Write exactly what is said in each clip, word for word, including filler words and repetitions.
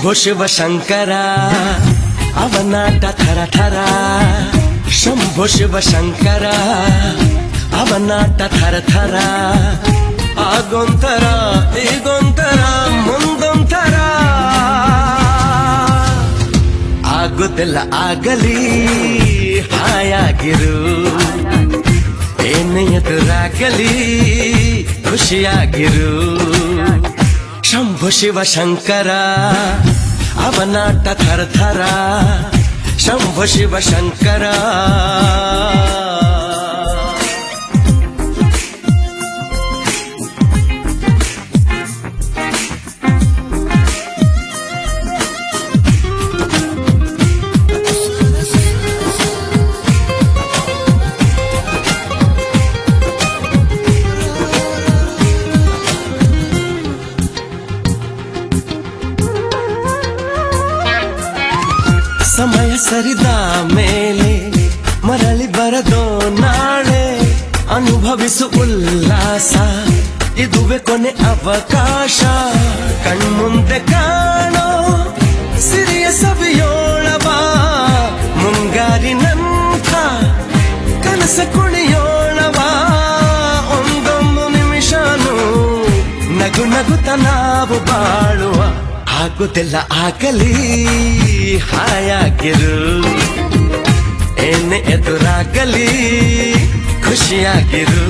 ಶಂಭೋ ಶಿವ ಶಂಕರ ಅವನಾಟ ಥರ ಥರ ಶಂಭೋ ಶಿವ ಶಂಕರ ಅವನಾಟ ಥರ ಥರ ಆಗೊಂತರ ಈಗೊಂತರ ಮುಂದೊಂತರ ಆಗುತ್ತಿಲ್ಲ ಆಗಲಿ ಹಾಯಾಗಿರು ಏನೇ ಎದುರಾಗಲಿ ಖುಷಿಯಾಗಿರು ಶಂಭೋ ಶಿವ ಶಂಕರ ಅವನಾಟ ಥರ ಥರ ಶಂಭೋ ಶಿವ ಶಂಕರ ಸಮಯ ಸರಿದ ಮೇಲೆ ಮರಳಿ ಬರದೋ ನಾಳೆ ಅನುಭವಿಸು ಉಲ್ಲಾಸ ಇದುವೆ ಕೊನೆ ಅವಕಾಶ ಕಣ್ಮುಂದೆ ಕಾಣೋ ಸಿರಿಯ ಸವಿಯೋಳವ ಮುಂಗಾರಿನಂಥ ಕನಸ ಕುಣಿಯೋಳವ ಒಂದೊಂದು ನಿಮಿಷನೂ ನಗು ನಗುತ್ತ ನಾವು ಬಾಳುವ ಆಗುತ್ತಿಲ್ಲ ಆಗಲಿ ಹಾಯಾಗಿರು ಏನೇ ಎದುರಾಗಲಿ ಖುಷಿಯಾಗಿರು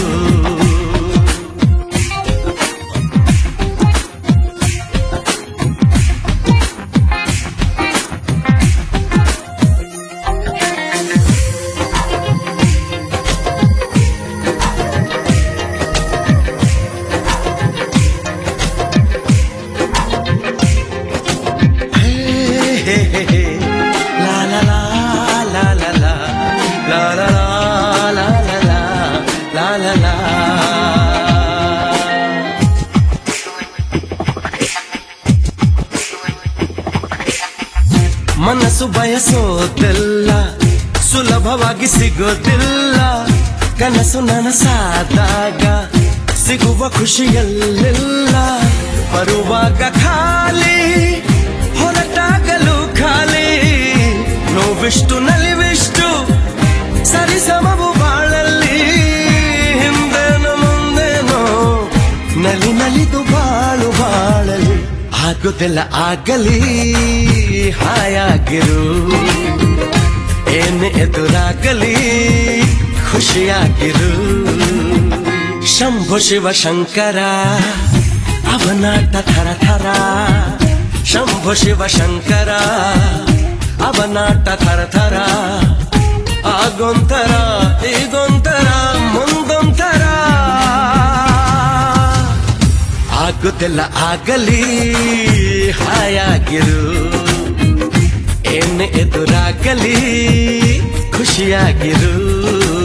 ಮನಸ್ಸು ಬಯಸೋದಿಲ್ಲ ಸುಲಭವಾಗಿ ಸಿಗೋದಿಲ್ಲ ಕನಸು ನನಸಾದಾಗ ಸಿಗುವ ಖುಷಿಯಲ್ಲಿಲ್ಲ ಬರುವಾಗ ಖಾಲಿ ಹೊರಟಾಗಲು ಖಾಲಿ ನೋವಿಷ್ಟು ನಲಿವಿಷ್ಟು ಸರಿಸಮವು ಬಾಳಲ್ಲಿ ಹಿಂದೇನೋ ಮುಂದೇನೋ ನಲಿ ನಲಿದು ಬಾಳು ಬಾಳಲಿ ಆಗುತ್ತಿಲ್ಲ ಆಗಲಿ ಹಾಯಾಗಿರು ಏನೇ ಎದುರಾಗಲಿ ಖುಷಿಯಾಗಿರು ಶಂಭೋ ಶಿವ ಶಂಕರ ಅವನಾಟ ಥರ ಥರ ಶಂಭೋ ಶಿವ ಶಂಕರ ಅವನಾಟ ಥರ ಥರ ಆಗೊಂತರ ಈಗೊಂತರ ಮುಂದೊಂತರ ಆಗುತ್ತಿಲ್ಲ ಆಗಲಿ ಹಾಯಾಗಿರು ಏನೇ ಎದುರಾಗಲಿ ಖುಷಿಯಾಗಿರು